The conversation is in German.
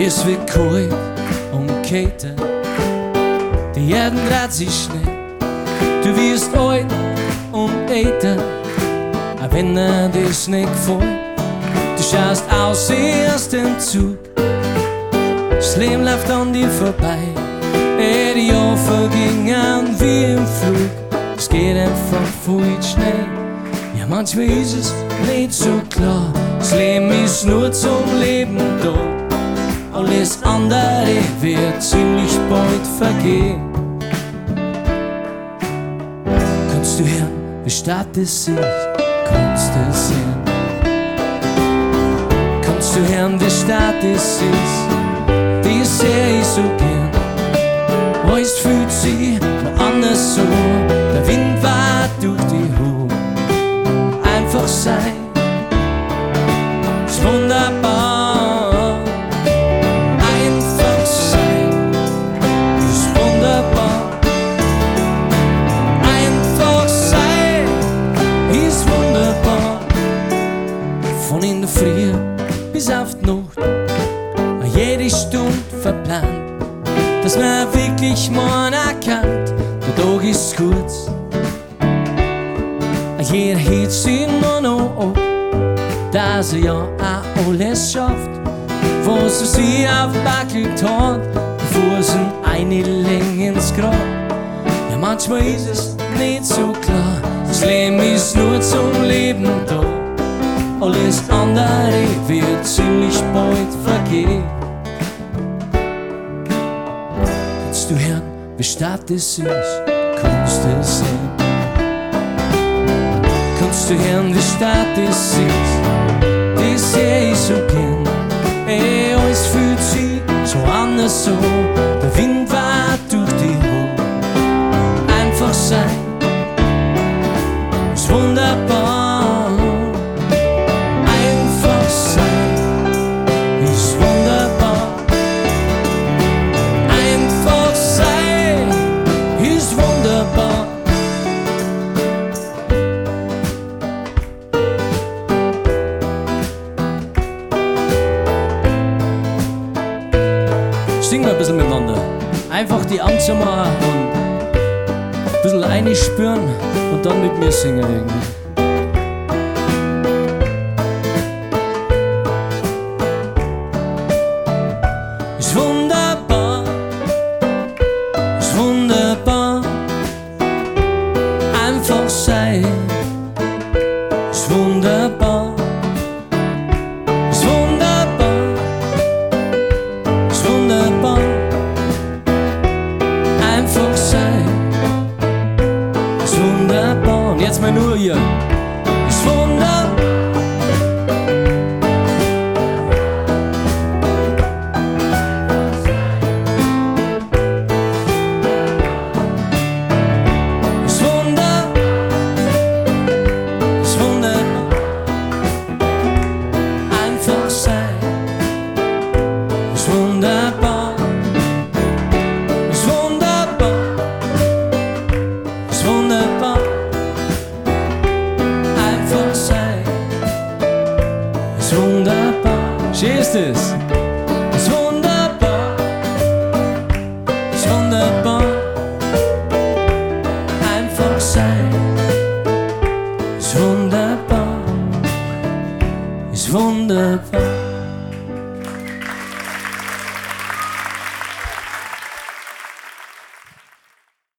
Es wird kalt und kälter, die Erden dreht sich schnell. Du wirst alt und älter, auch wenn dir das nicht gefällt. Du schaust aus erst den Zug, das Leben läuft an dir vorbei. Die Jahre vergingen wie im Flug, es geht einfach viel schnell. Ja, manchmal ist es nicht so klar, das Leben ist nur zum Leben da. Alles andere wird ziemlich bald vergehen. Kannst du hören, wie stark das ist? Kannst du es hören? Kannst du hören, wie stark das ist? Das seh ich so gern. Alles fühlt sich woanders so. Der Wind weht durch die Haare. Einfach sein ist wunderbar. Einfach sein ist wunderbar. Einfach sein ist wunderbar. Von in der Früh bis auf die Nacht, jede Stunde verplant, dass man wirklich mal erkannt, der Tag ist kurz. Jeder hält sich nur noch ab, dass er ja auch alles schafft, was er sich aufgebackelt hat, bevor es ihn einlegen ins Grab. Ja, manchmal ist es nicht so klar, das Leben ist nur zum Leben da. Alles andere wird ziemlich bald vergehen. Kannst du hören, wie stark das ist? Kannst du es sehen? Kannst du hören, wie stark das ist? Das seh ich so gern. Alles fühlt sich so anders so. Der Wind weht durch die Haare. Einfach sein ist wunderbar. Einfach sein ist wunderbar. Einfach sein ist wunderbar. Singen wir ein bisschen miteinander. Einfach die Hand zu machen und ein bisschen reinspüren und dann mit mir singen irgendwie. Ist wunderbar, ist wunderbar. Einfach sein, ist wunderbar. Ist wunderbar, ist wunderbar. Einfach sein, ist wunderbar. Und jetzt mal nur hier. Ist wunderbar. Ist wunderbar. Ist wunderbar. Einfach sein. Ist wunderbar. Ist wunderbar. Ist wunderbar. Einfach sein. Ist wunderbar. Schön ist es. Ist wunderbar. Ist wunderbar. Einfach sein. Ist wunderbar. Ist wunderbar.